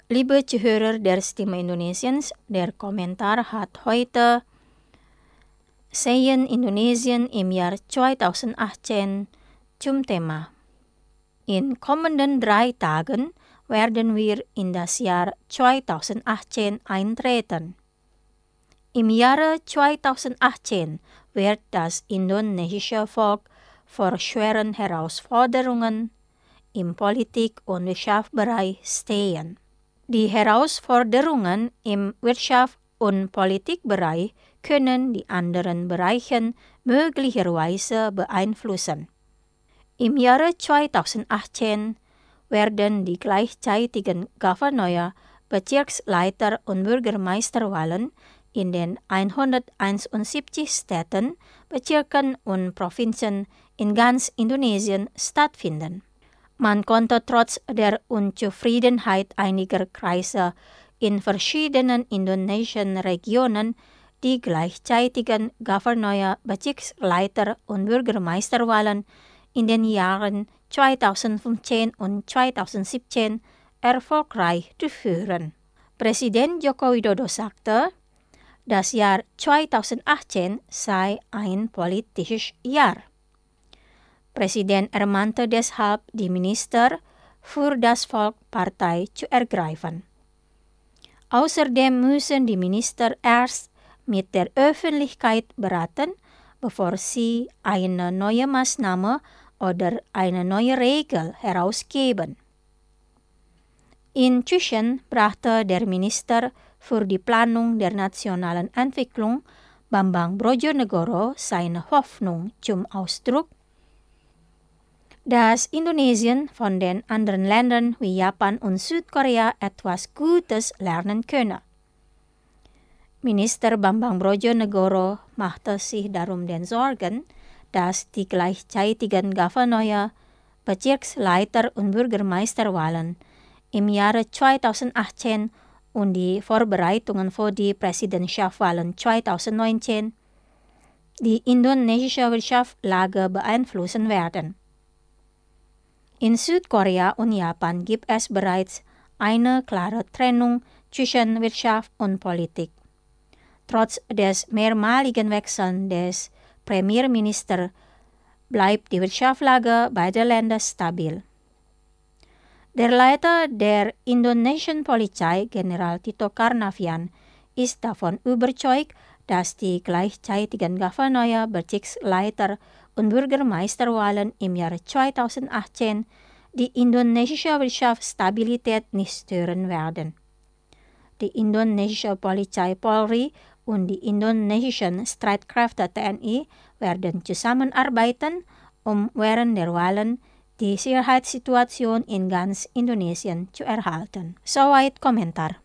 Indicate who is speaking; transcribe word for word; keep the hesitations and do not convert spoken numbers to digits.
Speaker 1: Liebe Zuhörer der Stimme Indonesiens, der Kommentar hat heute Seien Indonesien im Jahr zweitausendachtzehn zum Thema. In kommenden drei Tagen werden wir in das Jahr zweitausendachtzehn eintreten. Im Jahre zweitausendachtzehn wird das indonesische Volk vor schweren Herausforderungen im Politik- und Wirtschaftsbereich stehen. Die Herausforderungen im Wirtschafts- und Politikbereich können die anderen Bereiche möglicherweise beeinflussen. Im Jahre zweitausendachtzehn werden die gleichzeitigen Gouverneur, Bezirksleiter und Bürgermeisterwahlen in den hunderteinundsiebzig Städten, Bezirken und Provinzen in ganz Indonesien stattfinden. Man konnte trotz der Unzufriedenheit einiger Kreise in verschiedenen indonesischen Regionen die gleichzeitigen Gouverneur, Bezirksleiter und Bürgermeisterwahlen in den Jahren zweitausendfünfzehn und zweitausendsiebzehn erfolgreich durchführen. Präsident Joko Widodo sagte, das Jahr zweitausendachtzehn sei ein politisches Jahr. Präsident ermahnte deshalb die Minister, für das Volk Partei zu ergreifen. Außerdem müssen die Minister erst mit der Öffentlichkeit beraten, bevor sie eine neue Maßnahme oder eine neue Regel herausgeben. Inzwischen brachte der Minister für die Planung der nationalen Entwicklung, Bambang Brojonegoro, seine Hoffnung zum Ausdruck, dass Indonesien von den anderen Ländern wie Japan und Südkorea etwas Gutes lernen könne. Minister Bambang Brojonegoro machte sich darum den Sorgen, dass die gleichzeitigen Gouverneur, Bezirksleiter und Bürgermeisterwahlen im Jahre zweitausendachtzehn und die Vorbereitungen für die Präsidentschaftswahlen zweitausendneunzehn die indonesische Wirtschaftslage beeinflussen werden. In Südkorea und Japan gibt es bereits eine klare Trennung zwischen Wirtschaft und Politik. Trotz des mehrmaligen Wechselns des Premierministers bleibt die Wirtschaftslage beider Länder stabil. Der Leiter der indonesischen Polizei, General Tito Karnavian, ist davon überzeugt, dass die gleichzeitigen Gouverneur, Bezirksleiter und Bürgermeisterwahlen im Jahr zweitausendachtzehn die indonesische Wirtschaftsstabilität nicht stören werden. Die indonesische Polizei Polri und die indonesischen Streitkräfte T N I werden zusammenarbeiten, um während der Wahlen die Sicherheitssituation in ganz Indonesien zu erhalten. Soweit Kommentar.